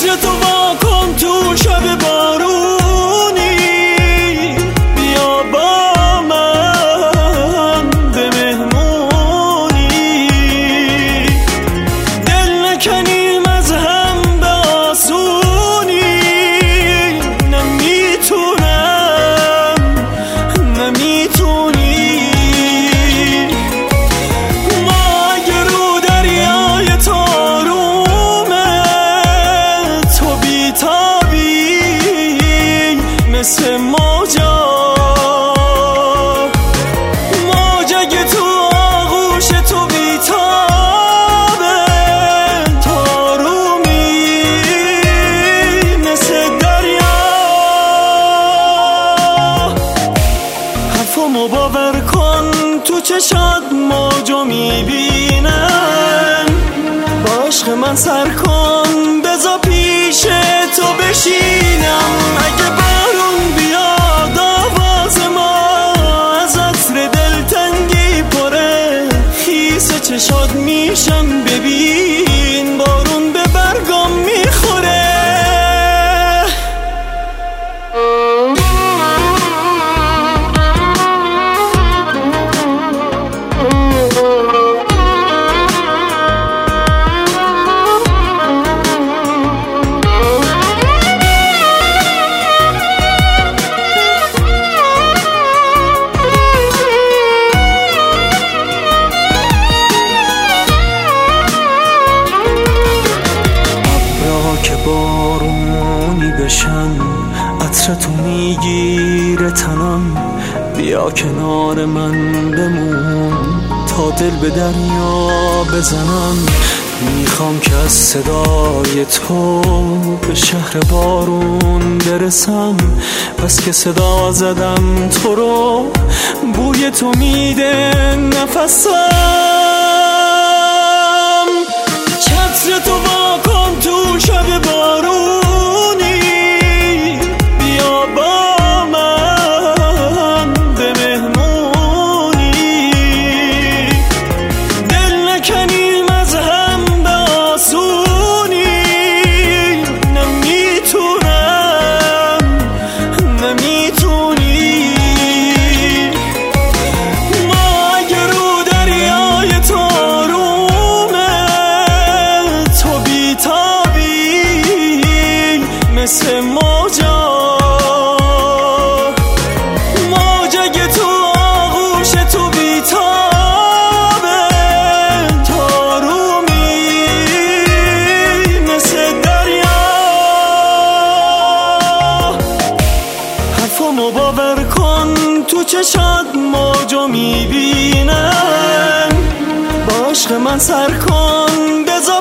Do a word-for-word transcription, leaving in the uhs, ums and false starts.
چتر تو وا کن تو شب بارونی، بیا با من به مهمونی، دل نکنیم از هم به آسونی، نمیتونم نمیتونی. مثل موجا موجه تو آغوش تو بیتابه، تارومی مثل دریا. حرفمو باور کن تو چشات موجو میبینم، با عشق من سر کن بذار پیش تو بشینم. اگه بارون بیاد آواز ما از عطر دلتنگی پره، خیس چشات میشم ببین بارون به برگام میخوره. که بارونی بشن عطرتو میگیره تنم، بیا کنار من بمون تا دل به دریا بزنم. میخوام که از صدای تو به شهر بارون برسم، بس که صدا زدم تو رو بوی تو میده نفسم. چتر تو وا کن تو شب بارونی، بیا با من به مهمونی، دل نکنیم از هم به آسونی، نمیتونم نمیتونی. ما اگه رو دریای تارومه تو بیتابی مثل موجا، موجه تو آغوش تو بیتابه، تارومی مثل دریا. حرفمو باور کن تو چشات موجو میبینم، با عشق من سر کن بذار